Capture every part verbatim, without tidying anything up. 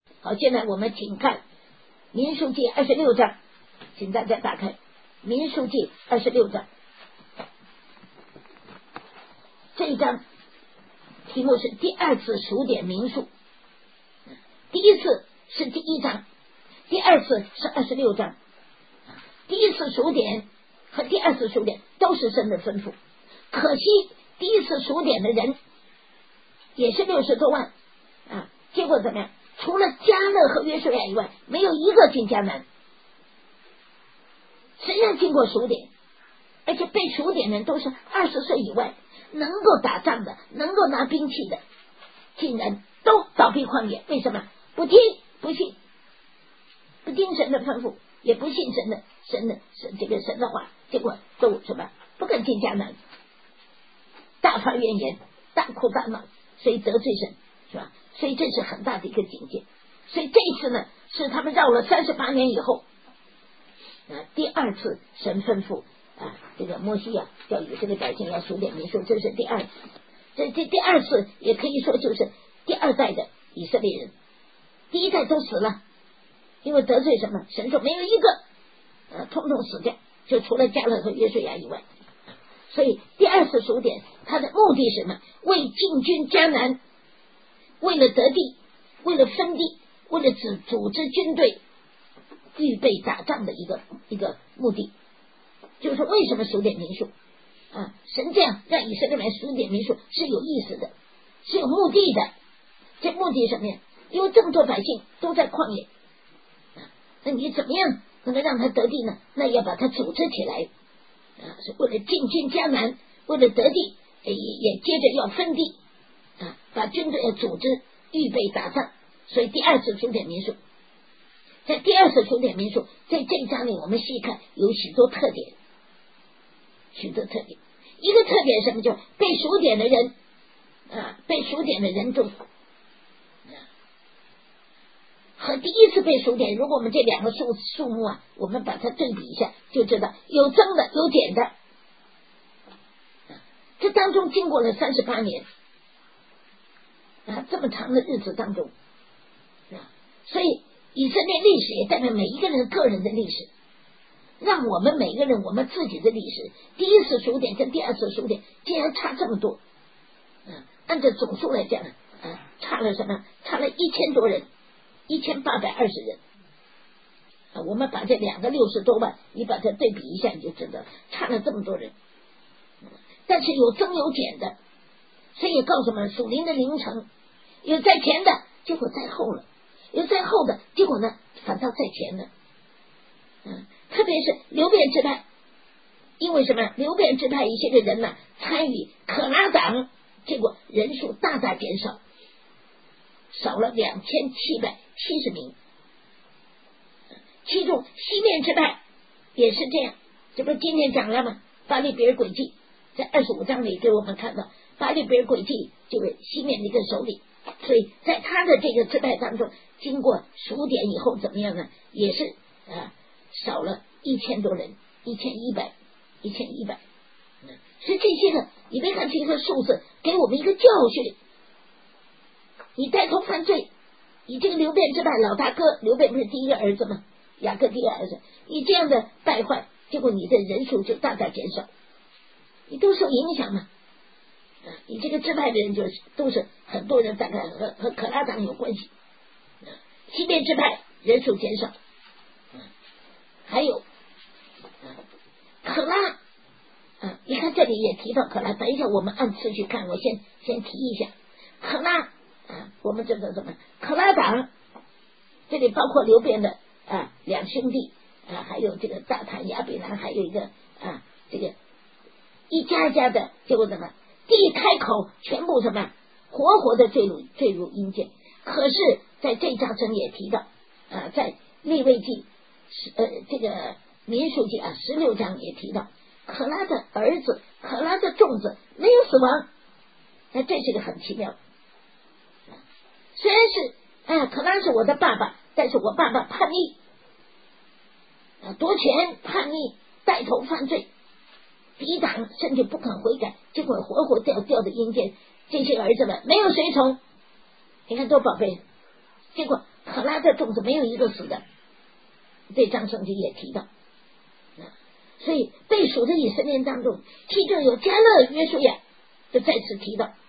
好，现在我们请看民数记二十六章，请大家打开民数记二十六章。这一章题目是第二次数点民数，第一次是第一章，第二次是二十六章。第一次数点和第二次数点都是神的吩咐，可惜第一次数点的人也是六十多万啊，结果怎么样？除了迦勒和约书亚以外，没有一个进迦南。虽然经过数点，而且被数点的人都是二十岁以外，能够打仗的，能够拿兵器的，竟然都倒闭旷野。为什么？不听不信，不听神的吩咐，也不信神的神的神这个神的话，结果都什么？不肯进迦南，大发怨言，大哭大闹，所以得罪神，是吧？所以这是很大的一个警戒。所以这一次呢，是他们绕了三十八年以后，啊，第二次神吩咐啊，这个摩西啊，叫以色列百姓要数点民数，这是第二次。这这第二次也可以说就是第二代的以色列人，第一代都死了，因为得罪什么？神说没有一个，呃，统统死掉，就除了迦勒和约书亚以外。所以第二次数点，它的目的是什么？为进军迦南，为了得地，为了分地，为了组组织军队，预备打仗的一个一个目的。就是说为什么数点民数啊？神这样让以色列人数点民数是有意思的，是有目的的。这目的什么呀？因为这么多百姓都在旷野啊，那你怎么样能够让他得地呢？那要把他组织起来啊，是为了进军迦南，为了得地，也也接着要分地啊，把军队要组织预备打仗。所以第二次数点民数，在第二次数点民数，在这一章里我们细看有许多特点，许多特点。一个特点什么？叫被数点的人啊，被数点的人中和第一次被数点，如果我们这两个数数目啊，我们把它对比一下，就知道有增的有减的。这当中经过了三十八年啊，这么长的日子当中啊，所以以色列历史也代表每一个人个人的历史，让我们每个人我们自己的历史，第一次数点跟第二次数点竟然差这么多啊！按照总数来讲啊，差了什么？差了一千多人，一千八百二十人啊！我们把这两个六十多万，你把它对比一下，你就知道差了这么多人。但是有增有减的，所以也告诉我们属灵的凌晨有在前的，结果在后了；有在后的，结果呢反倒在前了。嗯，特别是流便支派，因为什么？流便支派一些的人呢参与可拉党，结果人数大大减少，少了两千七百七十名。其中西面支派也是这样，这不今天讲了吗？巴利比尔诡计在二十五章里给我们看到，巴利比尔诡计就是西面的一个首领，所以在他的这个支派当中，经过数点以后怎么样呢？也是啊，少了一千多人，一千一百，一千一百。所以这些个你别看这个数字，给我们一个教训。你带头犯罪，你这个流便支派老大哥，流便不是第一个儿子吗？雅各第一个儿子，你这样的败坏，结果你的人数就大大减少，你都受影响嘛。啊，你这个支派的人就是都是很多人大概和和可拉党有关系。啊，西面支派人数减少。啊，还有啊，可拉啊，你看这里也提到可拉，等一下我们按次序看，我先先提一下可拉啊，我们知道什么？可拉党这里包括流便的啊两兄弟啊，还有这个大坦亚比兰，还有一个啊这个一家一家的，结果怎么地开口全部什么活活的坠入坠入阴间。可是在这章中也提到啊，在利未记呃这个民数记啊十六章也提到，可拉的儿子可拉的众子没有死亡。那这是个很奇妙，虽然是啊可拉是我的爸爸，但是我爸爸叛逆啊夺权叛逆，带头犯罪，抵挡甚至不肯悔改，结果活活掉掉的阴间。这些儿子们没有随从，你看多宝贝，结果可拉的种子没有一个死的，这章圣经也提到。所以被数的以色列当中，其中有迦勒、约书亚，就再次提到。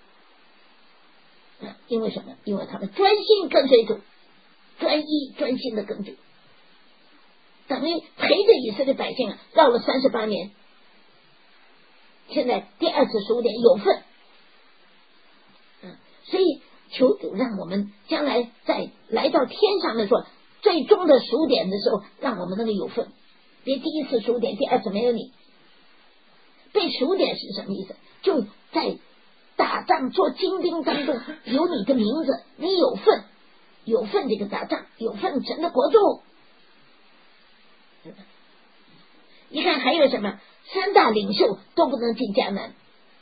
因为什么？因为他们专心跟随主，专一专心的跟主，等于陪着以色列百姓啊绕了三十八年。现在第二次数点有份，嗯，所以求主让我们将来在来到天上的时候，最终的数点的时候，让我们那个有份。别第一次数点，第二次没有你。被数点是什么意思？就在打仗做精兵当中有你的名字，你有份，有份这个打仗，有份神的国度。你看还有什么？三大领袖都不能进迦南。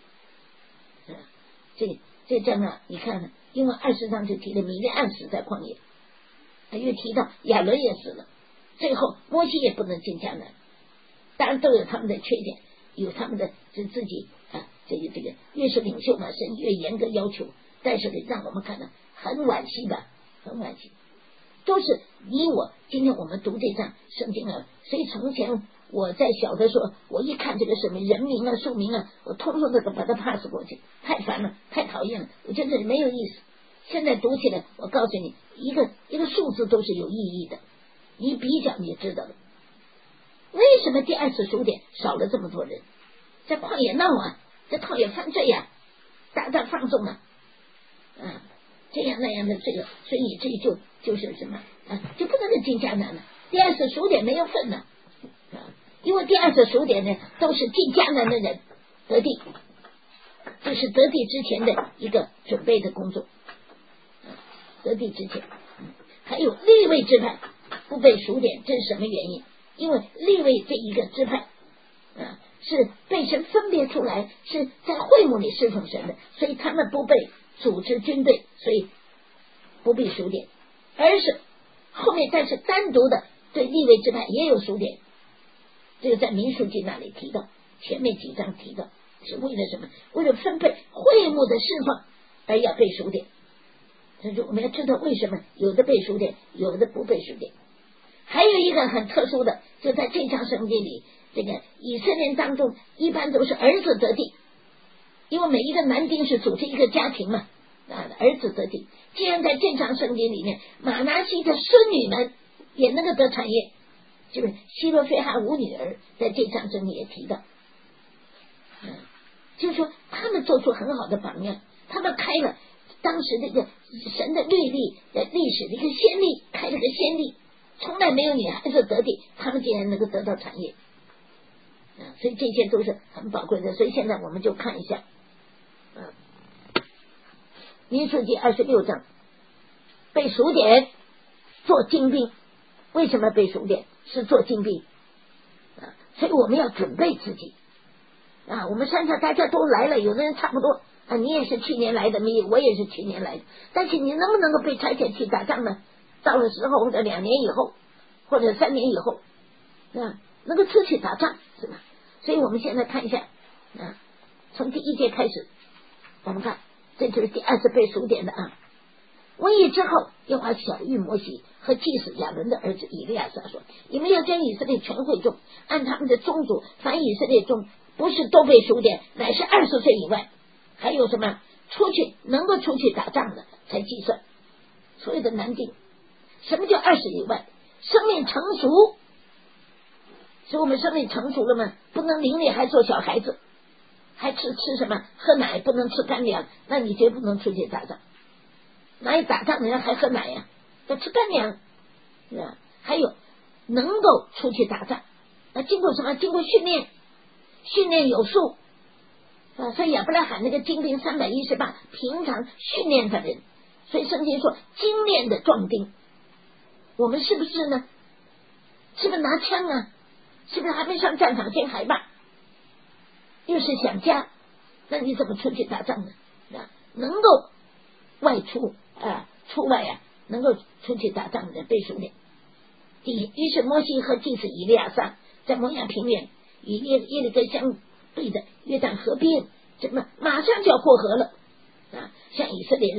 这这章啊，你看，因为二十章就提了米利暗死在旷野，又提到亚伦也死了，最后摩西也不能进迦南。当然都有他们的缺点，有他们的自自己啊，这个这个越是领袖嘛，神越严格要求，但是让我们看到很惋惜的，很惋惜，都是你我。今天我们读这章圣经啊，所以从前我在小的时候，我一看这个什么人名啊、树名啊，我通通的把它 pass 过去，太烦了，太讨厌了，我觉得没有意思。现在读起来，我告诉你，一个一个数字都是有意义的，你比较你知道了。为什么第二次数点少了这么多人？在旷野闹啊，在旷野犯罪呀、啊，大大放纵啊，啊，这样那样的这个，所以这就就是什么啊，就不能够进迦南了。第二次数点没有份呢，啊，因为第二次数点呢都是进迦南的人得地，这是得地之前的一个准备的工作。得地之前，还有利未支派不被数点，这是什么原因？因为利未这一个支派啊，是被神分别出来，是在会幕里侍奉神的，所以他们不被组织军队，所以不被数点，而是后面但是单独的对利未支派也有数点，这个在民数记那里提到，前面几章提到，是为了什么？为了分配会幕的释放而要被数点。所以我们要知道为什么有的被数点，有的不被数点。还有一个很特殊的，就在这章圣经里，这个以色列当中一般都是儿子得地，因为每一个男丁是组织一个家庭嘛，啊，儿子得地。既然在这章圣经里面，马拿西的孙女们也能够得产业，就是希罗非哈五女儿，在这章圣经也提到，嗯，就是说他们做出很好的榜样，他们开了当时这个神的律例的历史的一个先例，开了个先例，从来没有女孩子得地，他们竟然能够得到产业，啊，所以这些都是很宝贵的。所以现在我们就看一下，嗯、啊，民数记二十六章被数点做精兵，为什么被数点？是做精兵啊，所以我们要准备自己啊。我们山上大家都来了，有的人差不多。啊，你也是去年来的，你我也是去年来的，但是你能不能够被差遣去打仗呢？到了时候或者两年以后，或者三年以后，啊，能够出去打仗是吧？所以我们现在看一下，啊，从第一节开始，我们看，这就是第二次被数点的啊。瘟疫之后，耶和华晓谕摩西和祭司亚伦的儿子以利亚撒说：“你们要将以色列全会众按他们的宗族，凡以色列中不是都被数点，乃是二十岁以外。”还有什么出去能够出去打仗的才计算，所有的男丁。什么叫二十以外？生命成熟，所以我们生命成熟了吗？不能灵里还做小孩子，还吃吃什么喝奶，不能吃干粮，那你绝不能出去打仗。哪有打仗的人还喝奶呀、啊？要吃干粮，是吧？还有能够出去打仗，那经过什么？经过训练，训练有素。啊，所以亚伯拉罕那个精兵三百一十八，平常训练的人，所以圣经说精练的壮丁，我们是不是呢？是不是拿枪啊？是不是还没上战场先害怕？又是想家，那你怎么出去打仗呢？啊，能够外出啊，出外啊，能够出去打仗的被数点。第一，于是摩西和祭司以利亚撒在摩亚平原与耶耶利哥相对的约旦河边，怎么马上就要过河了啊？向以色列人说：“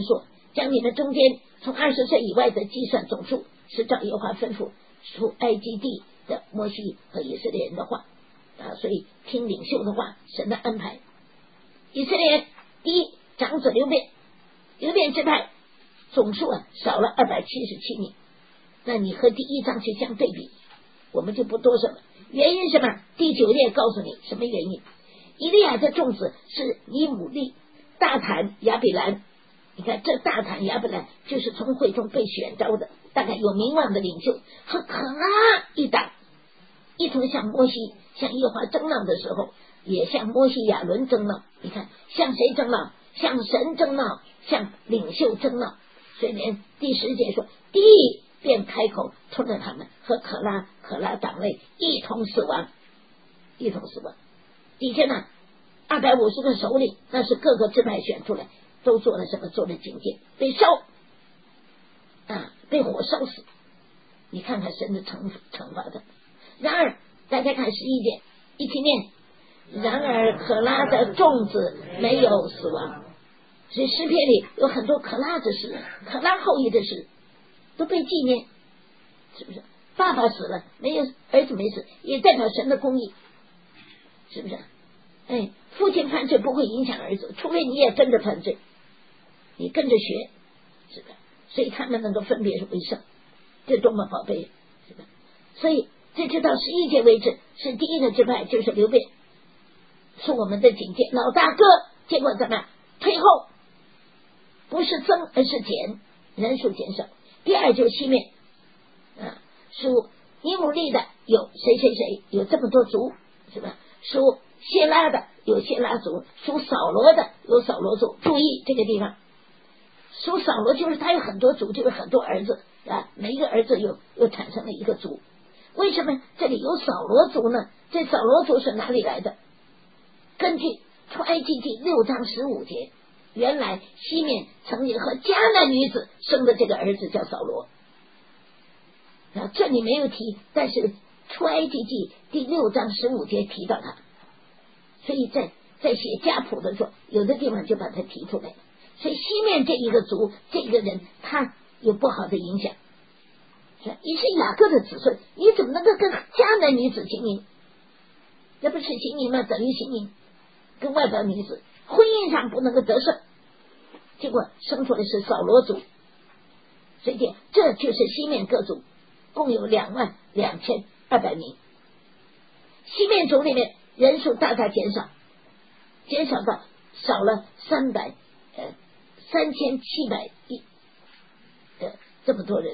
将你们中间从二十岁以外的计算总数，是照耶和华吩咐出埃及地的摩西和以色列人的话啊，所以听领袖的话，神的安排。以色列第一长子流便，流便支派总数啊少了二百七十七名，那你和第一章去相对比，我们就不多说了。原因什么？第九页告诉你什么原因。以利亚的众子是以姆利、大坦、亚比兰。你看这大坦、亚比兰就是从会中被选召的大概有名望的领袖，和可拉一党一同向摩西向耶和华争闹的时候，也向摩西亚伦争闹。你看向谁争闹？向神争闹，向领袖争闹。所以连第十节说，地便开口吞了他们，和可拉可拉党类一同死亡，一同死亡。底下呢二百五十个首领，那是各个支派选出来，都做了什么？做了警戒，被烧啊，被火烧死。你看看神的惩惩罚的。然而大家看十一节一起念，然而可拉的众子没有死亡。所以诗篇里有很多可拉的事，可拉后裔的事都被纪念，是不是？爸爸死了没有，儿子没死，也代表神的公义，是不是？哎，父亲犯罪不会影响儿子，除非你也跟着犯罪，你跟着学，是吧？所以他们能够分别为圣，这多么宝贝，是吧？所以这直到十一节为止，是第一个支派就是流便，是我们的警戒，老大哥，结果怎么样？退后，不是增而是减，人数减少。第二就是西面啊，属以姆利的有谁谁谁，有这么多族，是吧？属谢拉的有谢拉族，属扫罗的有扫罗族。注意这个地方，属扫罗就是他有很多族，就是很多儿子啊，每一个儿子又又产生了一个族。为什么这里有扫罗族呢？这扫罗族是哪里来的？根据出埃及记六章十五节，原来西面曾经和迦南女子生的这个儿子叫扫罗啊，这里没有提，但是出埃及记第六章十五节提到他，所以在在写家谱的时候，有的地方就把它提出来了。所以西面这一个族，这个人他有不好的影响，你是雅各的子孙，你怎么能够跟迦南女子行淫？这不是行淫吗？等于行淫，跟外表女子婚姻上不能够得胜，结果生出来是扫罗族。所以这就是西面各族共有两万两千二百名。西面族里面人数大大减少，减少到少了三百呃三千七百一呃这么多人。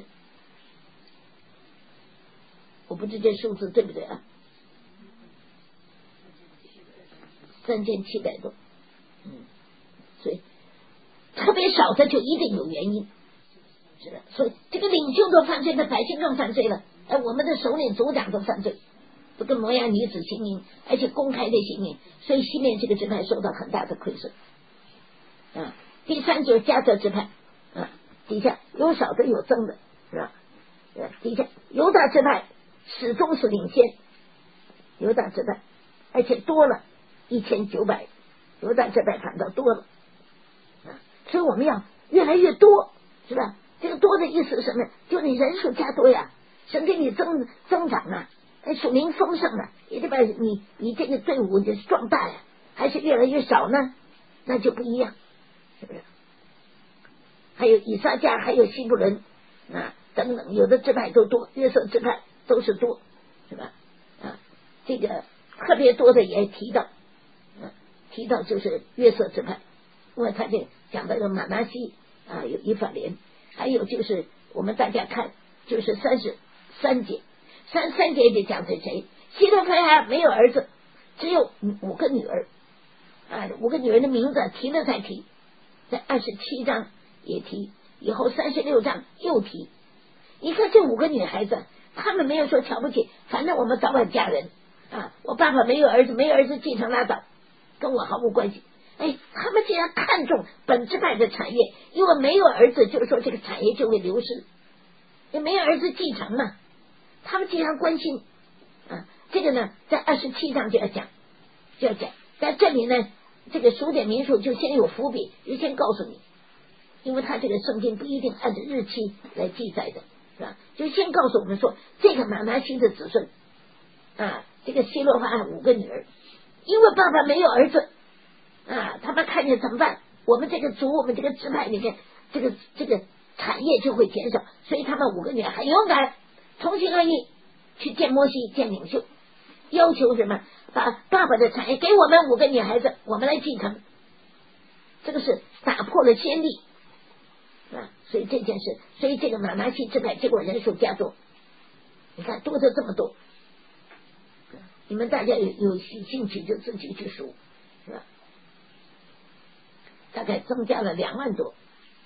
我不知这数字对不对啊？三千七百多，嗯，所以特别少的就一定有原因，是的。所以这个领袖都犯罪，那百姓更犯罪了。哎，我们的首领族长都犯罪，都跟摩押女子行淫，而且公开的行淫，所以西面这个支派受到很大的亏损啊。第三就是迦得支派啊，底下有少的有增的，是吧？底下犹大支派始终是领先，犹大支派而且多了一千九百，犹大支派反倒多了啊，所以我们要越来越多，是吧？这个多的意思是什么？就你人数加多呀，神给你增增长啊，属灵丰盛啊，也得把你你这个队伍就是壮大呀，还是越来越少呢？那就不一样，是不是？还有以撒迦，还有西布伦啊等等，有的支派都多，约瑟支派都是多，是吧？啊，这个特别多的也提到，啊，提到就是约瑟支派，因为他就讲到有马拿西啊，有以法莲，还有就是我们大家看，就是三十三节，三三节就讲是谁？希勒菲还没有儿子，只有五个女儿啊，五个女儿的名字提了再提，在二十七章也提，以后三十六章又提。你看这五个女孩子，她们没有说瞧不起，反正我们早晚嫁人啊，我爸爸没有儿子，没有儿子继承拉倒，跟我毫无关系。哎，他们既然看重本支派的产业，因为没有儿子，就是说这个产业就会流失，也没有儿子继承嘛。他们既然关心啊，这个呢，在二十七章就要讲，就要讲。在这里呢，这个数点民数就先有伏笔，就先告诉你， 因为他这个圣经不一定按照日期来记载的，是吧？就先告诉我们说，这个马拿西的子孙啊，这个希罗法五个女儿，因为爸爸没有儿子啊，他们看见怎么办？我们这个族，我们这个支派里面，这个这个产业就会减少，所以他们五个女儿很勇敢，同心合意去见摩西，见领袖，要求什么？把爸爸的产业给我们五个女孩子，我们来继承。这个是打破了先例啊，所以这件事，所以这个马拿西支派结果人数加多，你看多的这么多。你们大家有有兴趣就自己去数，是吧？大概增加了两万多。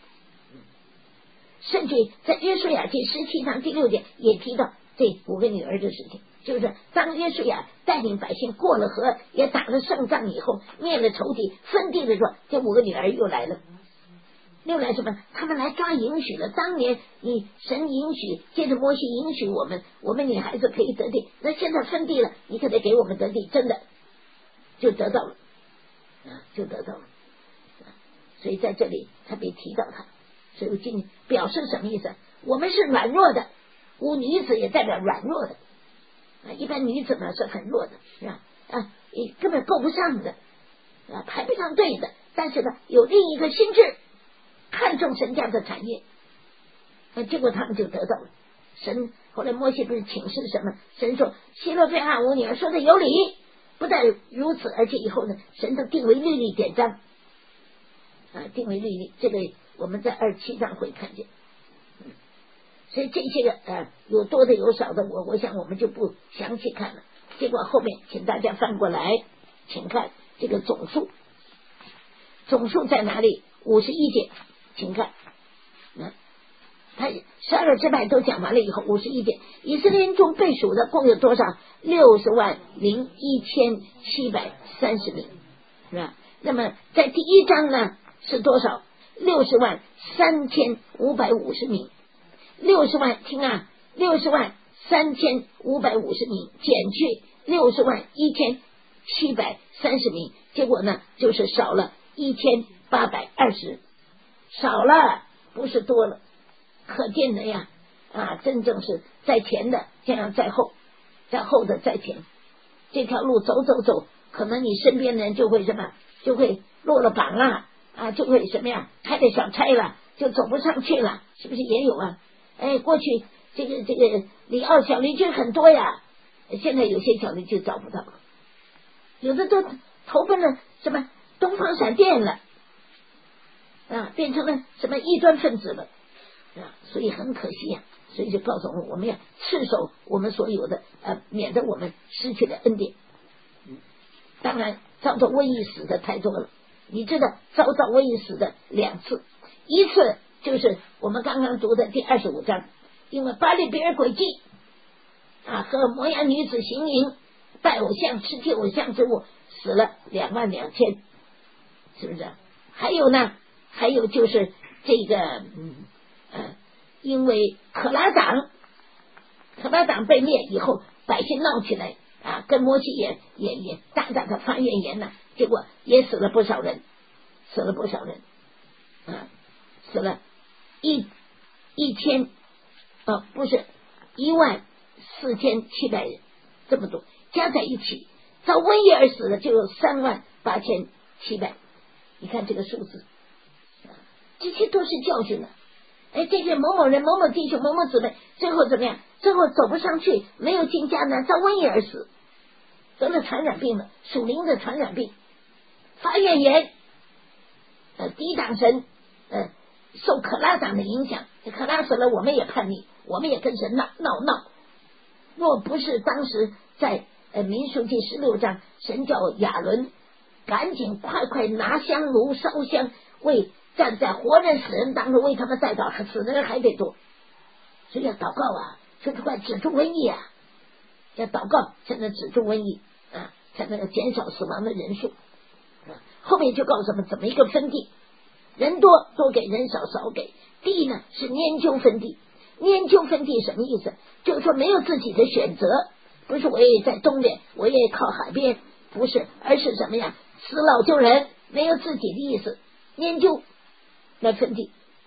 甚至在约书亚记十七章第六节也提到这五个女儿的事情，就是当约书亚带领百姓过了河，也打了胜仗以后，灭了仇敌，分地的时候，这五个女儿又来了。又来什么？他们来抓应许了。当年你神应许，借着摩西应许我们，我们女孩子可以得地。那现在分地了，你可得给我们得地，真的就得到了，啊，就得到了。啊、所以在这里特别提到他，所以我今天表示什么意思？我们是软弱的，无女子也代表软弱的。啊，一般女子呢是很弱的，是吧？啊，你根本够不上的，啊，排不上队的。但是呢，有另一个心智。看重神家的产业，那结果他们就得到了。神后来摩西不是请示什么？神说希罗非哈五女儿说的有理，不但如此，而且以后呢，神都定为律例典章啊，定为律例。这个我们在二七章会看见。嗯，所以这些个呃有多的有少的，我我想我们就不详细看了。结果后面请大家翻过来，请看这个总数，总数在哪里？五十一节。请看，嗯，他十二个支派都讲完了以后，五十一节，以色列人中被数的共有多少？六十万零一千七百三十名，是吧？那么在第一章呢是多少？六十万三千五百五十名，六十万，听啊，六十万三千五百五十名减去六十万一千七百三十名，结果呢就是少了一千八百二十。少了，不是多了，可见的呀啊，真正是在前的这样在后，在后的在前，这条路走走走，可能你身边的人就会什么，就会落了榜了啊，就会什么呀，开了小差了，就走不上去了，是不是也有啊？哎，过去这个这个里奥小邻居很多呀，现在有些小邻居找不到了，有的都投奔了什么东方闪电了。啊，变成了什么异端分子了啊！所以很可惜呀、啊，所以就告诉我们，我们要持守我们所有的，呃，免得我们失去了恩典。嗯，当然，遭到瘟疫死的太多了。你知道，遭到瘟疫死的两次，一次就是我们刚刚读的第二十五章，因为巴力比尔诡计啊，和摩押女子行淫，拜偶像，吃祭偶像之物，死了两万两千，是不是？还有呢？还有就是这个，嗯呃，因为可拉党，可拉党被灭以后，百姓闹起来啊，跟摩西也也也大大的发怨言呢，结果也死了不少人，死了不少人，啊，死了一一千，哦，不是一万四千七百人，这么多加在一起，遭瘟疫而死的就有三万八千七百，你看这个数字。这些都是教训了，哎，这些某某人、某某弟兄、某某姊妹，最后怎么样？最后走不上去，没有进迦南，遭瘟疫而死，得了传染病了，属灵的传染病，发怨言，呃，抵挡神，呃，受可拉党的影响，可拉死了，我们也叛逆，我们也跟神闹闹闹。若不是当时在呃民数记十六章，神叫亚伦赶紧快快拿香炉烧香为。站在活人死人当中为他们代祷，死的人还得多，所以要祷告啊，说快止住瘟疫啊，要祷告才能止住瘟疫啊，才能减少死亡的人数。啊、后面就告诉我们怎么一个分地，人多多给，人少少给。地呢是拈阄分地，拈阄分地什么意思？就是说没有自己的选择，不是我也在东边，我也靠海边，不是，而是什么呀？死老救人，没有自己的意思，拈阄。来分地，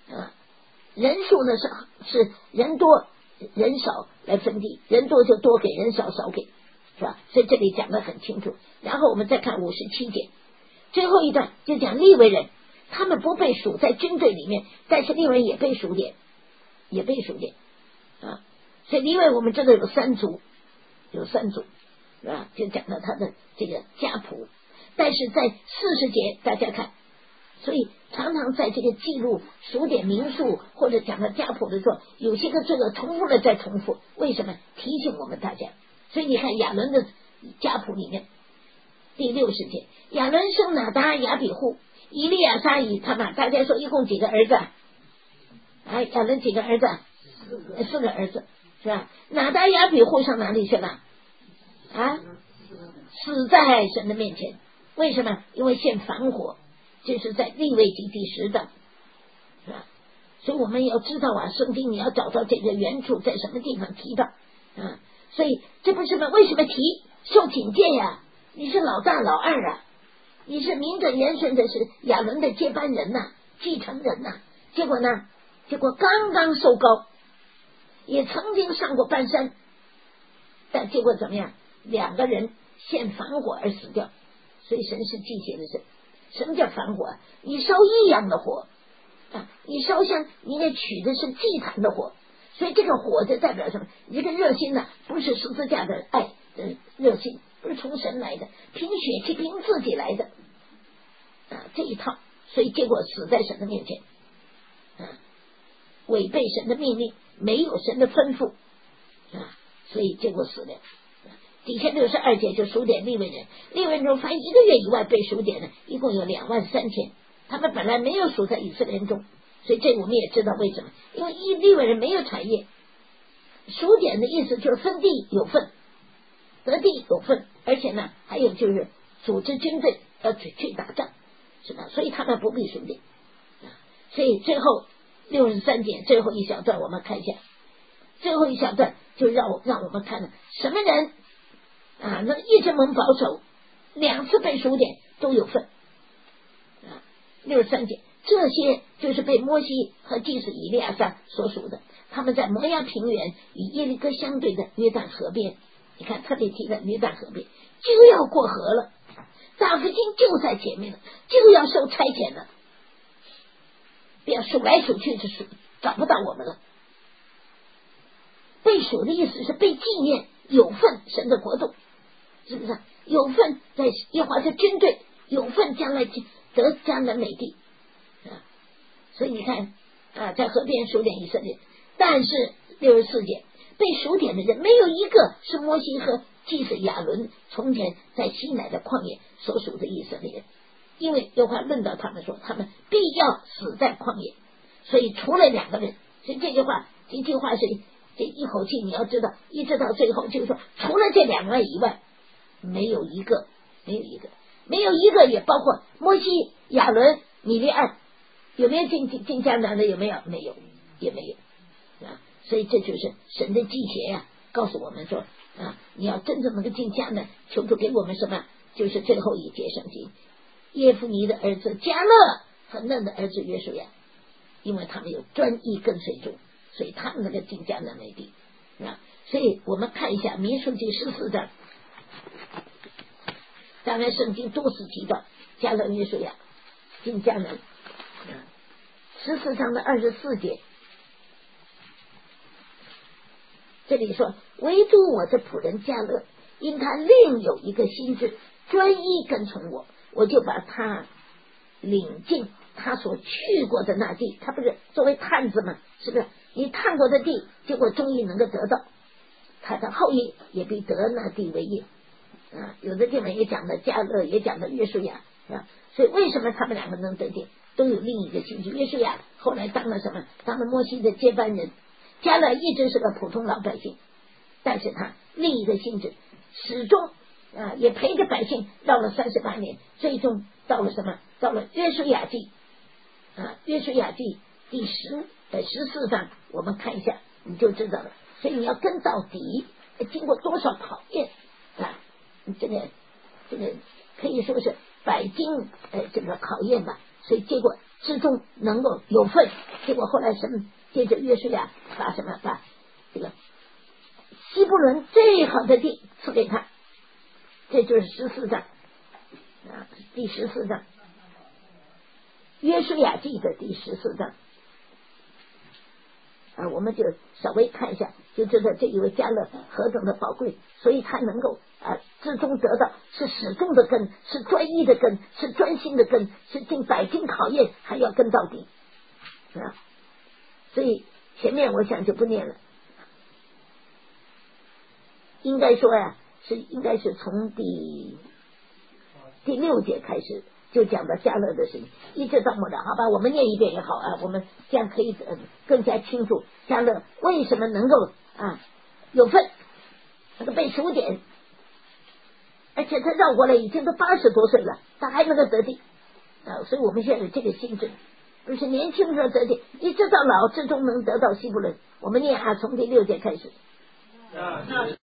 啊，人数呢是是人多人少来分地，人多就多给，人少少给，是吧？所以这里讲得很清楚。然后我们再看五十七节，最后一段就讲利未人，他们不被数在军队里面，但是利未人也被数点，也被数点啊。所以利未我们这个有三族，有三族啊，就讲到他的这个家谱。但是在四十节大家看，所以常常在这个记录数点民数或者讲到家谱的时候，有些个这个重复了再重复，为什么？提醒我们大家。所以你看亚伦的家谱里面第六十节，亚伦生拿达、亚比户、以利亚撒、以他们，大家说一共几个儿子？啊，亚伦几个儿子？四个儿子，是吧？拿达、亚比户上哪里去了？啊，死在神的面前。为什么？因为献反火，这是在利未记第十章，是吧？所以我们要知道啊，圣经你要找到这个原处在什么地方提到啊。所以这不是吗？为什么提？受警戒呀！你是老大老二啊，你是名正言顺的是亚伦的接班人呐、啊，继承人呐、啊。结果呢？结果刚刚受膏，也曾经上过半山，但结果怎么样？两个人献反火而死掉。所以神是忌邪的神。什么叫反火？你烧异样的火啊！你烧香，你也取的是祭坛的火。所以这个火就代表什么？你这个热心呢，不是十字架的爱的热心，不是从神来的，凭血气凭自己来的啊，这一套。所以结果死在神的面前啊，违背神的命令，没有神的吩咐啊，所以结果死了。底下六十二节就数点利未人，利未人中凡一个月以外被数点的，一共有两万三千。他们本来没有数在以色列人中，所以这我们也知道为什么，因为一利未人没有产业。数点的意思就是分地有份，得地有份，而且呢还有就是组织军队要去去打仗，是吧？所以他们不必数点。所以最后六十三节最后一小段我们看一下，最后一小段就让我让我们看了什么人啊，那一直蒙保守，两次被数点都有份啊。六十三节，这些就是被摩西和祭司以利亚撒所属的，他们在摩押平原与耶利哥相对的约旦河边，你看特别提到约旦河边就要过河了，大复兴就在前面了，就要受差遣了，不要数来数去就数找不到我们了。被数的意思是被纪念，有份神的国度，是不是？有份在耶和华的军队，有份将来得迦南美地啊！所以你看啊，在河边数点以色列，但是六十四节被数点的人没有一个是摩西和祭司亚伦从前在西乃的旷野所属的以色列人，因为耶和华论到他们说，他们必要死在旷野，所以除了两个人，所以这句话，这句话是。这一口气你要知道，一直到最后就是说，除了这两个以外，没有一个，没有一个，没有一个，也包括摩西、亚伦、米利暗，有没有进进进迦南的？有没有？没有，也没有啊。所以这就是神的忌邪呀、啊，告诉我们说啊，你要真正能够进迦南，求主给我们什么？就是最后一节圣经，耶夫尼的儿子迦勒和嫩的儿子约书亚，因为他们有专一跟随主。所以他们那个进迦南美地啊，所以我们看一下民数记十四章，当然圣经多次提到迦勒约书亚进迦南，十四章的二十四节，这里说唯独我这仆人迦勒，因他另有一个心志，专一跟从我，我就把他领进他所去过的那地。他不是作为探子吗？是不是？你探过的地，结果终于能够得到，他的后裔也必得那地为业啊。有的地方也讲的迦勒，也讲的约书亚啊。所以为什么他们两个能得地，都有另一个兴趣。约书亚后来当了什么？当了摩西的接班人。迦勒一直是个普通老百姓，但是他另一个性质，始终啊也陪着百姓绕了三十八年，最终到了什么？到了约书亚记啊，约书亚记第十的十四章，我们看一下你就知道了。所以你要跟到底，经过多少考验啊？这个这个可以说是百经呃这个考验吧。所以结果之中能够有份。结果后来神接着约书亚把什么把这个希伯伦最好的地赐给他，这就是十四章啊，第十四章，约书亚记的第十四章啊，我们就稍微看一下，就知道这一位迦勒何等的宝贵，所以他能够啊之中得到是始终的根，是专一的根，是专心的根，是经百经考验还要跟到底啊。所以前面我想就不念了，应该说呀、啊，是应该是从第第六节开始就讲到迦勒的事情，一直到末了，好吧，我们念一遍也好啊，我们这样可以呃更加清楚迦勒为什么能够啊有份，那个被数点，而且他绕过来已经都八十多岁了，他还能够得地啊，所以我们现在这个心智不是年轻的时候得地，一直到老之中能得到希伯伦。我们念啊，从第六节开始。